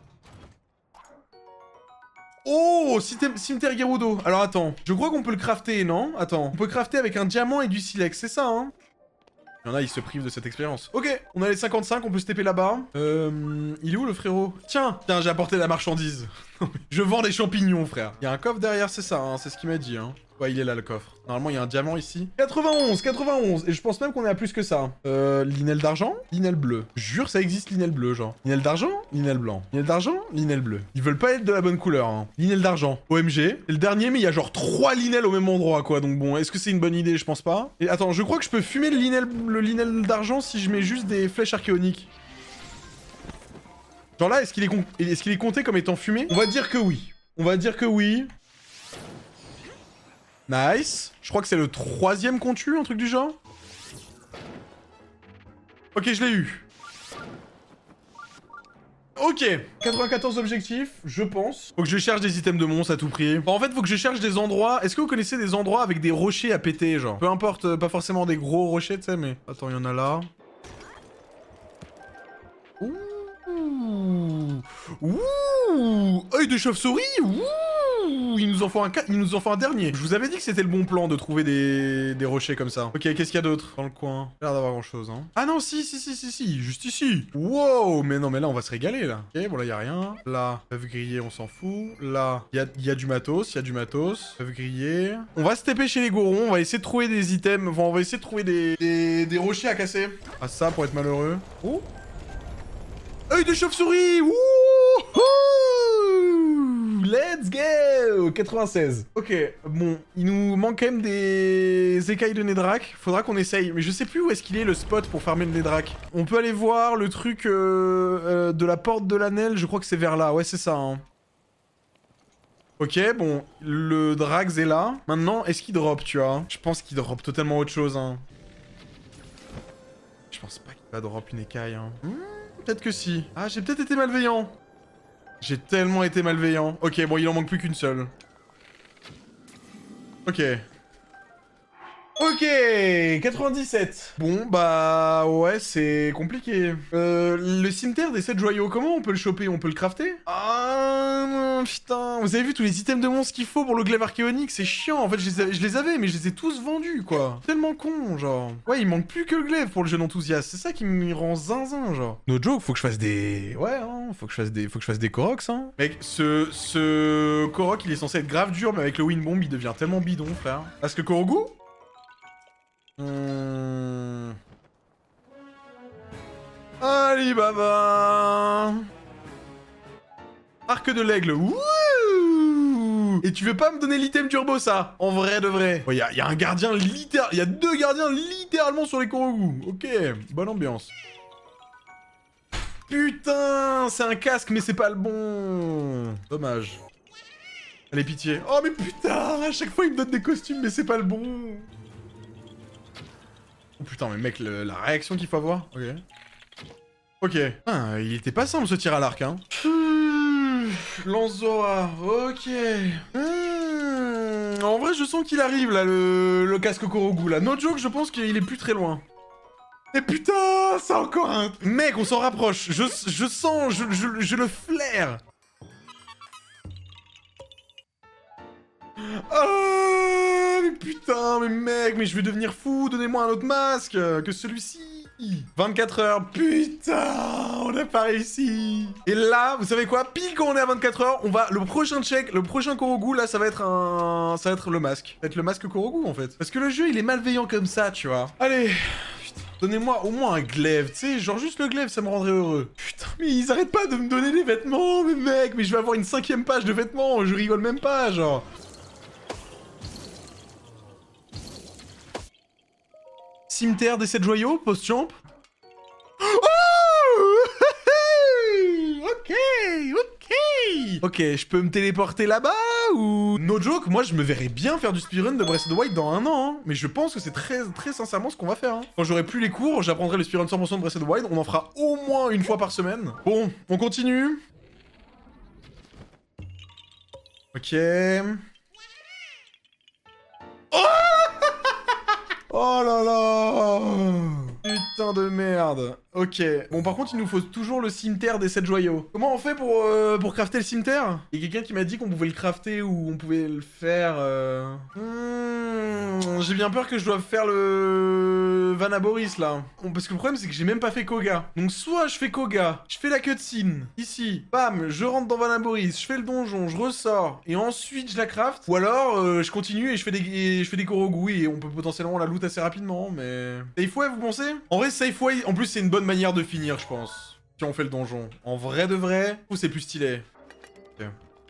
Oh, cimetière Gerudo. Alors attends, je crois qu'on peut le crafter, non? Attends, on peut crafter avec un diamant et du silex, c'est ça, hein? Il y en a, ils se privent de cette expérience. Ok, on a les 55, on peut se taper là-bas. Il est où le frérot? Tiens, j'ai apporté la marchandise. Je vends des champignons, frère. Il y a un coffre derrière, c'est ça, hein, c'est ce qu'il m'a dit, hein. Ouais, il est là, le coffre. Normalement, il y a un diamant ici. 91. Et je pense même qu'on est à plus que ça. Linel d'argent, linel bleu. Jure, ça existe, linel bleu, genre. Linel d'argent, linel blanc. Linel d'argent, linel bleu. Ils veulent pas être de la bonne couleur, hein. Linel d'argent. OMG. C'est le dernier, mais il y a genre 3 linels au même endroit, quoi. Donc bon, est-ce que c'est une bonne idée? Je pense pas. Et attends, je crois que je peux fumer le linel d'argent si je mets juste des flèches archéoniques. Genre là, est-ce qu'il est compté comme étant fumé? On va dire que oui. On va dire que oui. Nice. Je crois que c'est le 3e qu'on tue, un truc du genre. Ok, je l'ai eu. Ok. 94 objectifs, je pense. Faut que je cherche des items de monstres à tout prix. Enfin, en fait, faut que je cherche des endroits... Est-ce que vous connaissez des endroits avec des rochers à péter, genre? Peu importe, pas forcément des gros rochers, tu sais, mais... Attends, il y en a là. Ouh, œil de chauve-souris. Ouh, il nous en faut un dernier. Je vous avais dit que c'était le bon plan de trouver des rochers comme ça. Ok, qu'est-ce qu'il y a d'autre dans le coin? Pas l'air d'avoir grand chose, hein. Ah non, si, juste ici. Wow, mais non, mais là, on va se régaler, là. Ok, bon, là, il y a rien. Là, œuf grillé, on s'en fout. Là, il y a du matos, œuf grillé. On va se taper chez les gourons, on va essayer de trouver des items. Enfin, on va essayer de trouver des rochers à casser. Ah, ça, pour être malheureux. Oh, œil de chauve-souris. Wouhou! Let's go! 96. Ok, bon, il nous manque quand même des écailles de Netherrack. Faudra qu'on essaye, mais je sais plus où est-ce qu'il est le spot pour farmer le Netherrack. On peut aller voir le truc de la porte de l'Anel, je crois que c'est vers là. Ouais, c'est ça, hein. Ok, bon, le Drax est là. Maintenant, est-ce qu'il drop, tu vois? Je pense qu'il drop totalement autre chose, hein. Je pense pas qu'il va drop une écaille, hein. Peut-être que si. Ah, j'ai peut-être été malveillant. J'ai tellement été malveillant. Ok, bon, il en manque plus qu'une seule. Ok. Ok, 97. Bon, bah ouais, c'est compliqué. Le cimetière des 7 joyaux, comment on peut le choper? On peut le crafter? Ah, putain, vous avez vu tous les items de monstres qu'il faut pour le glaive archéonique, c'est chiant. En fait, je les avais, mais je les ai tous vendus, quoi. Tellement con, genre. Ouais, il manque plus que le glaive pour le jeune enthousiaste. C'est ça qui me rend zinzin, genre. No joke, faut que je fasse des... Ouais, hein, faut que je fasse des Koroks, hein. Mec, ce Korok, il est censé être grave dur, mais avec le Wind Bomb, il devient tellement bidon, frère. Parce que Korogu Alibaba. Arc de l'aigle. Wouh. Et tu veux pas me donner l'item turbo, ça? En vrai de vrai. Il y a un gardien littéral... Il y a 2 gardiens littéralement sur les Korogu. Ok, bonne ambiance. Putain, c'est un casque, mais c'est pas le bon. Dommage. Allez, pitié. Oh, mais putain, à chaque fois, il me donne des costumes, mais c'est pas le bon. Oh putain, mais mec, la réaction qu'il faut avoir. Ok. Ok. Ah, il était pas simple ce tir à l'arc, hein. Lance-Zora, ok. En vrai, je sens qu'il arrive, là, le casque Korogu, là. No joke, je pense qu'il est plus très loin. Et putain, c'est encore un... Mec, on s'en rapproche. Je sens, je le flaire. Oh, mais putain, mais mec, mais je vais devenir fou. Donnez-moi un autre masque que celui-ci. 24 heures, putain, on n'a pas réussi. Et là, vous savez quoi? Pile quand on est à 24 heures, on va... Le prochain check, le prochain Korogu, là, ça va être le masque. Ça va être le masque Korogu, en fait. Parce que le jeu, il est malveillant comme ça, tu vois. Allez, donnez-moi au moins un glaive, tu sais, genre juste le glaive, ça me rendrait heureux. Putain, mais ils arrêtent pas de me donner des vêtements, mais mec, mais je vais avoir une 5e page de vêtements, je rigole même pas, genre. Cimetière des 7 joyaux, post-champ. Oh ok, ok. Ok, je peux me téléporter là-bas ou... No joke, moi je me verrais bien faire du speedrun de Breath of the Wild dans 1 an, hein. Mais je pense que c'est très sincèrement ce qu'on va faire, hein. Quand j'aurai plus les cours, j'apprendrai le speedrun 100% de Breath of the Wild, on en fera au moins une fois par semaine. Bon, on continue. Ok. Oh oh là là. Putain de merde. Ok. Bon, par contre, il nous faut toujours le cimetière des 7 joyaux. Comment on fait pour crafter le cimetière? Il y a quelqu'un qui m'a dit qu'on pouvait le crafter ou on pouvait le faire... J'ai bien peur que je doive faire le... Vanaboris, là. Parce que le problème, c'est que j'ai même pas fait Koga. Donc, soit je fais Koga, je fais la cutscene, ici, bam, je rentre dans Vanaboris, je fais le donjon, je ressors, et ensuite je la craft. Ou alors, je continue et je fais des Korogu, et on peut potentiellement la loot assez rapidement, mais... Safe way, vous pensez? En vrai, safe way, en plus, c'est une bonne manière de finir, je pense. Si on fait le donjon. En vrai de vrai, ou c'est plus stylé. Okay.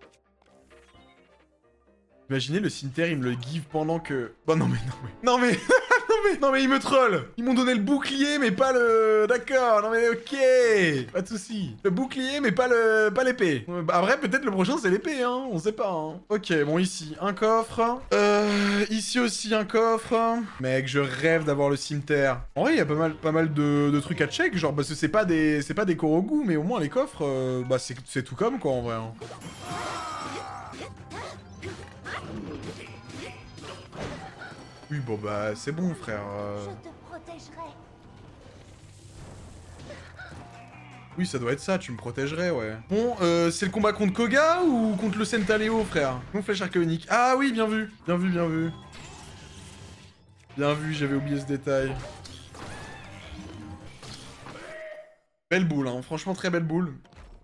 Imaginez le cimetière, il me le give pendant que... Bah non mais... Non mais il me troll. Ils m'ont donné le bouclier mais pas le... D'accord, non mais ok. Pas de soucis. Le bouclier mais pas l'épée. Après peut-être le prochain c'est l'épée, hein. On sait pas, hein. Ok, bon ici, un coffre. Ici aussi un coffre. Mec, je rêve d'avoir le cimetière. En vrai, il y a pas mal de trucs à check, genre parce que c'est pas des Korogu, mais au moins les coffres, bah c'est tout comme quoi en vrai, hein. Oui, bon bah c'est bon frère. Je te protégerai. Oui, ça doit être ça, tu me protégerais, ouais. Bon, c'est le combat contre Koga ou contre le Centaleo, frère? Non, flèche archéonique. Ah oui, bien vu. Bien vu, bien vu. Bien vu, j'avais oublié ce détail. Belle boule, hein. Franchement, très belle boule.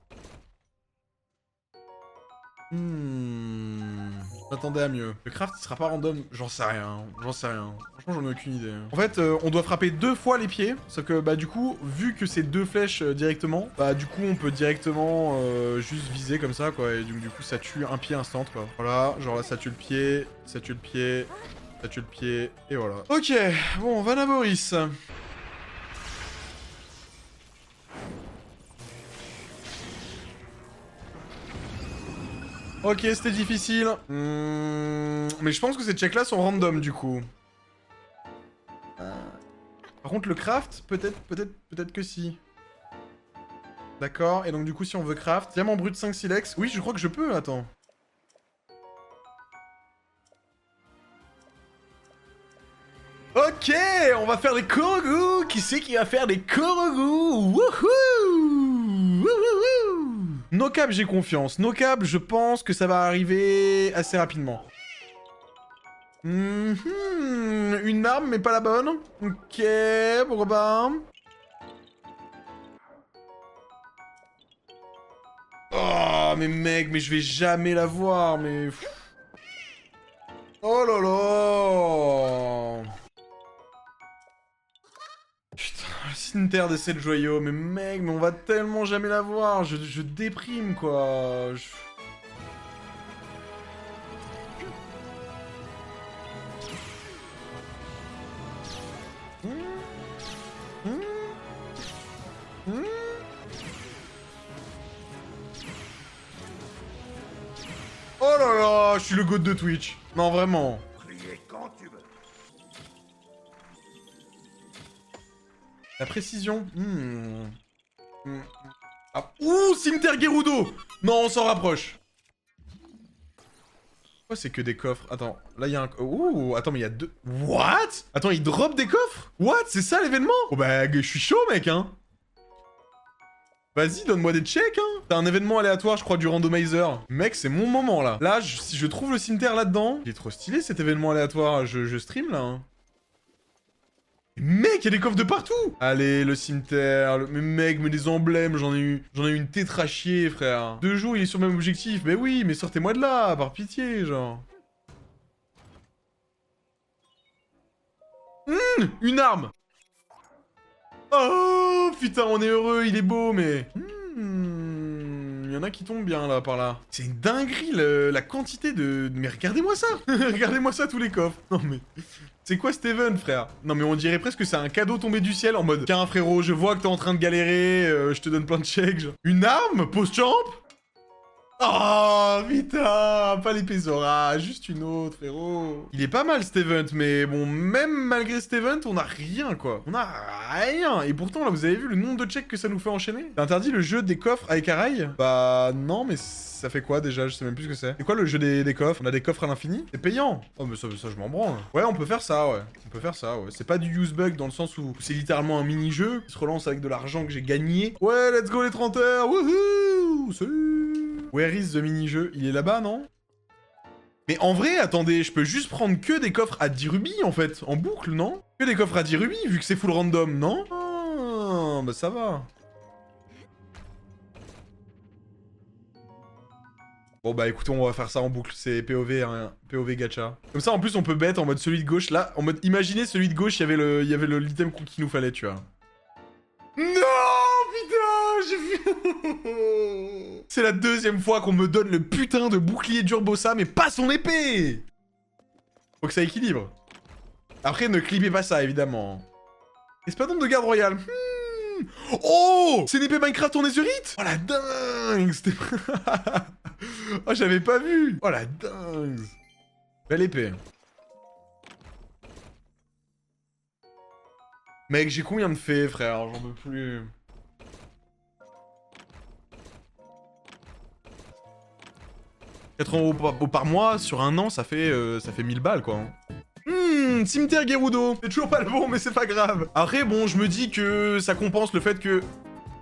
J'attendais à mieux. Le craft, il sera pas random. J'en sais rien. J'en sais rien. Franchement, j'en ai aucune idée. En fait, on doit frapper 2 fois les pieds. Sauf que, bah, du coup, vu que c'est 2 flèches directement, bah, du coup, on peut directement juste viser comme ça, quoi. Et du coup, ça tue un pied instant, quoi. Voilà, genre là, ça tue le pied, ça tue le pied, ça tue le pied, et voilà. Ok, bon, Vanaboris. Ok, c'était difficile. Mais je pense que ces checks-là sont random, du coup. Par contre, le craft, peut-être que si. D'accord, et donc du coup, si on veut craft... Diamant brut 5 silex. Oui, je crois que je peux, attends. Ok, on va faire des Korogu. Qui c'est qui va faire des Korogu? Wouhou! Wouhou! No cap, j'ai confiance. No cap, je pense que ça va arriver assez rapidement. Une arme, mais pas la bonne. Ok, pourquoi pas. Oh, mais mec, mais je vais jamais la voir, mais... Oh là là. Putain, le cimetière des 7 joyaux, mais mec, mais on va tellement jamais la voir. Je déprime, quoi. Oh là là, je suis le goat de Twitch. Non, vraiment. La précision. Ah. Ouh, cimetière Gerudo. Non, on s'en rapproche. Pourquoi c'est que des coffres? Attends, là il y a un... Ouh, attends, mais il y a deux... What? Attends, il drop des coffres? What? C'est ça l'événement? Oh bah, je suis chaud, mec, hein. Vas-y, donne-moi des checks, hein. T'as un événement aléatoire, je crois, du randomizer. Mec, c'est mon moment, là. Là, si je trouve le cimetière là-dedans... Il est trop stylé, cet événement aléatoire. Je stream, là, hein. Mec, il y a des coffres de partout. Allez, le cimetière, mais mec, mais des emblèmes, j'en ai eu une tétrachier, frère. 2 jours, il est sur le même objectif. Mais oui, mais sortez-moi de là, par pitié, genre. Une arme. Oh, putain, on est heureux, il est beau, mais... Il y en a qui tombent bien, là, par là. C'est une dinguerie, la quantité de... Mais regardez-moi ça. Regardez-moi ça, tous les coffres. Non, mais... C'est quoi Steven, frère? Non mais on dirait presque que c'est un cadeau tombé du ciel en mode tiens frérot, je vois que t'es en train de galérer, je te donne plein de chèques. Genre. Une arme? Post-champ? Oh putain, pas l'épée Zora, juste une autre frérot. Il est pas mal Steven, mais bon, même malgré Steven, on a rien quoi. On a rien. Et pourtant là, vous avez vu le nombre de checks que ça nous fait enchaîner? T'as interdit le jeu des coffres avec Araï? Bah non, mais ça fait quoi déjà? Je sais même plus ce que c'est. C'est quoi le jeu des coffres? On a des coffres à l'infini? C'est payant. Oh mais ça je m'en branle. Ouais, on peut faire ça, ouais. On peut faire ça, ouais. C'est pas du use bug dans le sens où c'est littéralement un mini-jeu qui se relance avec de l'argent que j'ai gagné. Ouais, let's go les 30 heures. Wouhou. Where is the mini-jeu? Il est là-bas, non? Mais en vrai, attendez, je peux juste prendre que des coffres à 10 rubis, en fait, en boucle, non? Que des coffres à 10 rubis, vu que c'est full random, non? Ah, bah ça va. Bon bah écoutez, on va faire ça en boucle, c'est POV, hein, POV gacha. Comme ça, en plus, on peut bet en mode celui de gauche, là, en mode, imaginez celui de gauche, il y avait l'item qu'il nous fallait, tu vois. Non, putain, j'ai vu... C'est la 2e fois qu'on me donne le putain de bouclier d'Urbosa, mais pas son épée. Faut que ça équilibre. Après, ne clippez pas ça, évidemment. Espadon de garde royale. Oh, c'est une épée Minecraft en Netherite. Oh la dingue. Oh, j'avais pas vu. Oh la dingue. Belle épée. Mec, j'ai combien de fées, frère? J'en peux plus. €80 par mois, sur un an, ça fait 1000 balles, quoi. Cimetière Gerudo. C'est toujours pas le bon, mais c'est pas grave. Après, bon, je me dis que ça compense le fait que...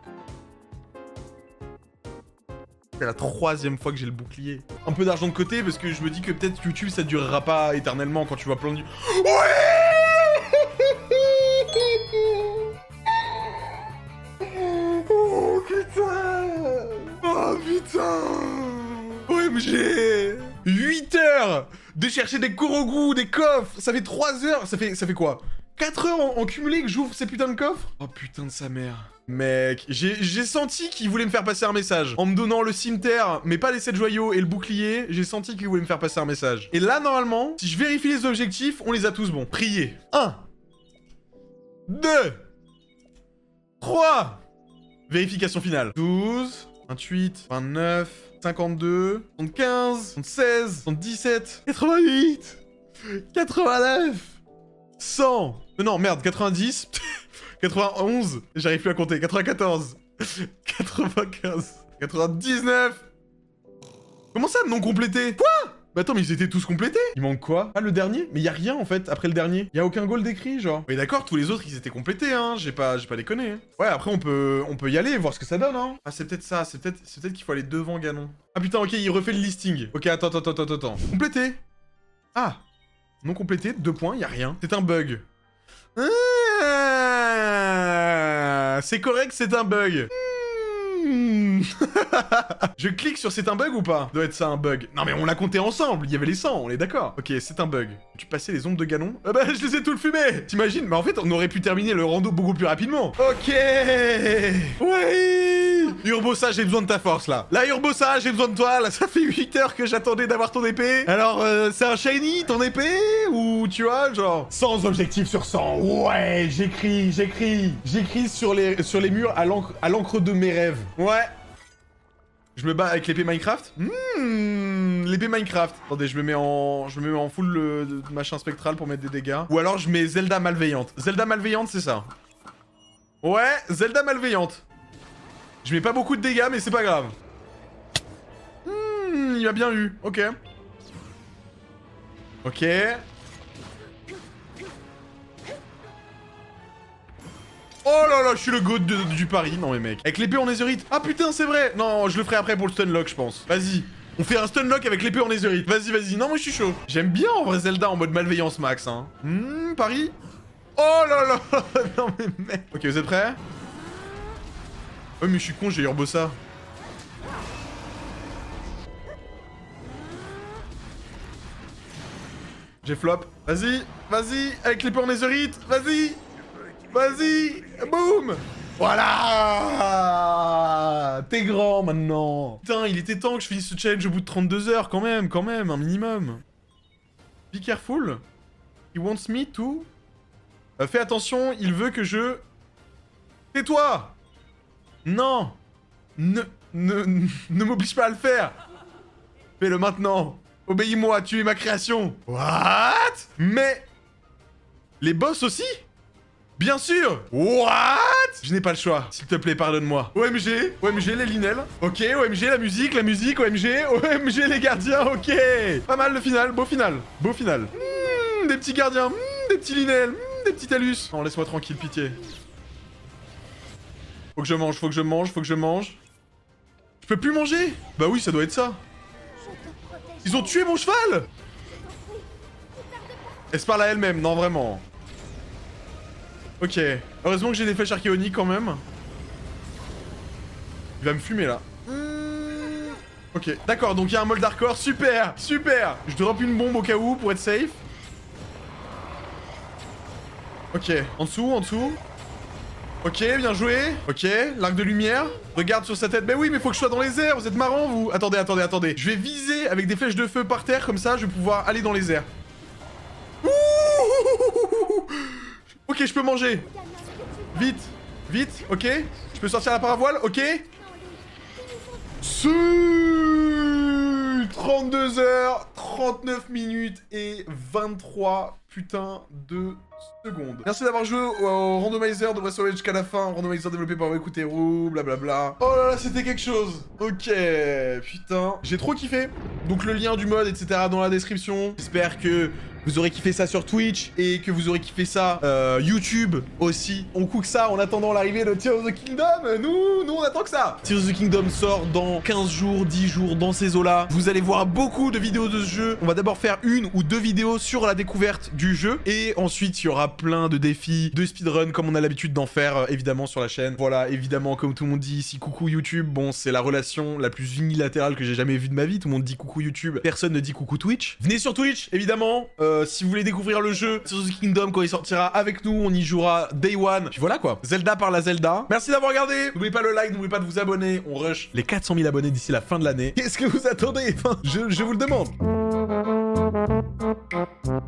C'est la 3e fois que j'ai le bouclier. Un peu d'argent de côté, parce que je me dis que peut-être YouTube, ça durera pas éternellement quand tu vois plein de... Ouais. Oh putain. Oh putain. OMG. 8 heures de chercher des Korogu, des coffres. Ça fait 3 heures. Ça fait quoi? 4 heures en cumulé que j'ouvre ces putains de coffres? Oh putain de sa mère. Mec, j'ai senti qu'il voulait me faire passer un message. En me donnant le cimetière, mais pas les 7 joyaux et le bouclier, j'ai senti qu'il voulait me faire passer un message. Et là, normalement, si je vérifie les objectifs, on les a tous bons. Priez. 1. 2. 3. Vérification finale. 12, 28, 29, 52, 75, 76, 77, 88, 89, 100. Non, merde, 90, 91, j'arrive plus à compter, 94, 95, 99. Comment ça, non complété? Quoi? Mais attends, mais ils étaient tous complétés. Il manque quoi? Ah, le dernier? Mais y a rien, en fait, après le dernier. Y a aucun goal décrit, genre. Oui, d'accord, tous les autres, ils étaient complétés, hein. J'ai pas déconné. Hein. Ouais, après, on peut y aller, voir ce que ça donne, hein. Ah, c'est peut-être ça. C'est peut-être qu'il faut aller devant Ganon. Ah, putain, ok, il refait le listing. Ok, attends. Complété. Ah. Non complété, 2 points, y a rien. C'est un bug. Ah, c'est correct, c'est un bug. Je clique sur c'est un bug ou pas? Doit être ça un bug. Non mais on l'a compté ensemble, il y avait les 100, on est d'accord. Ok, c'est un bug. Tu passais les ombres de Ganon? Ah bah je les ai tout le fumé. T'imagines? Mais en fait on aurait pu terminer le rando beaucoup plus rapidement. Ok. Oui. Urbosa, j'ai besoin de ta force là. Là Urbosa, j'ai besoin de toi. Là ça fait 8 heures que j'attendais d'avoir ton épée. Alors c'est un shiny ton épée? Ou tu vois genre 100 objectifs sur 100. Ouais, j'écris sur les murs à l'encre de mes rêves. Ouais. Je me bats avec l'épée Minecraft. L'épée Minecraft. Attendez, je me mets en full machin spectral pour mettre des dégâts. Ou alors je mets Zelda malveillante. Zelda malveillante, c'est ça. Ouais, Zelda malveillante. Je mets pas beaucoup de dégâts, mais c'est pas grave. Il m'a bien eu. Ok. Ok. Oh là là, je suis le goat du pari. Non mais mec. Avec l'épée en netherite. Ah putain, c'est vrai. Non, je le ferai après pour le stunlock, je pense. Vas-y. On fait un stunlock avec l'épée en netherite. Vas-y. Non, moi je suis chaud. J'aime bien en vrai Zelda en mode malveillance max, hein. Pari. Oh là là. Non mais mec. Ok, vous êtes prêts? Oh mais je suis con, j'ai Urbosa. J'ai flop. Vas-y. Avec l'épée en netherite. Vas-y, boum. Voilà. T'es grand maintenant. Putain, il était temps que je finisse ce challenge au bout de 32 heures quand même, un minimum. Be careful. He wants me to... fais attention, il veut que je... Tais-toi. Non. Ne m'oblige pas à le faire. Fais-le maintenant. Obéis-moi, tu es ma création. What? Mais... Les boss aussi? Bien sûr! What? Je n'ai pas le choix. S'il te plaît, pardonne-moi. OMG, les linelles. Ok, OMG, la musique, OMG, les gardiens, ok. Pas mal le final, beau final. Des petits gardiens, des petits linelles, des petits talus. Non, laisse-moi tranquille, pitié. Faut que je mange. Je peux plus manger? Bah oui, ça doit être ça. Ils ont tué mon cheval! Elle se parle à elle-même, non vraiment. Ok, heureusement que j'ai des flèches archéoniques quand même. Il va me fumer là. Ok, d'accord, donc il y a un mold hardcore, super. Je drop une bombe au cas où pour être safe. Ok, en dessous. Ok, bien joué. Ok, l'arc de lumière. Regarde sur sa tête. Mais oui, mais faut que je sois dans les airs, vous êtes marrants vous. Attendez. Je vais viser avec des flèches de feu par terre, comme ça je vais pouvoir aller dans les airs. Ok, je peux manger. Vite, ok. Je peux sortir la paravoile, ok. 32 heures, 39 minutes et 23 putain de secondes. Merci d'avoir joué au randomizer de Breath of the Wild jusqu'à la fin. Randomizer développé par Wekuteru, blablabla. Oh là là, c'était quelque chose. Ok, putain. J'ai trop kiffé. Donc le lien du mode, etc. dans la description. J'espère que vous aurez kiffé ça sur Twitch et que vous aurez kiffé ça YouTube aussi. On cook ça en attendant l'arrivée de Tears of the Kingdom. Nous on attend que ça. Tears of the Kingdom sort dans 15 jours, 10 jours, dans ces eaux-là. Vous allez voir beaucoup de vidéos de ce jeu. On va d'abord faire 1 ou 2 vidéos sur la découverte du jeu. Et ensuite, il y aura plein de défis, de speedrun comme on a l'habitude d'en faire évidemment sur la chaîne. Voilà, évidemment, comme tout le monde dit ici, coucou YouTube. Bon, c'est la relation la plus unilatérale que j'ai jamais vue de ma vie. Tout le monde dit coucou YouTube. Personne ne dit coucou Twitch. Venez sur Twitch, évidemment. Si vous voulez découvrir le jeu Tears of the Kingdom quand il sortira avec nous, on y jouera Day One. Puis voilà quoi. Zelda par la Zelda. Merci d'avoir regardé. N'oubliez pas le like, n'oubliez pas de vous abonner. On rush les 400 000 abonnés d'ici la fin de l'année. Qu'est-ce que vous attendez? Enfin, je vous le demande.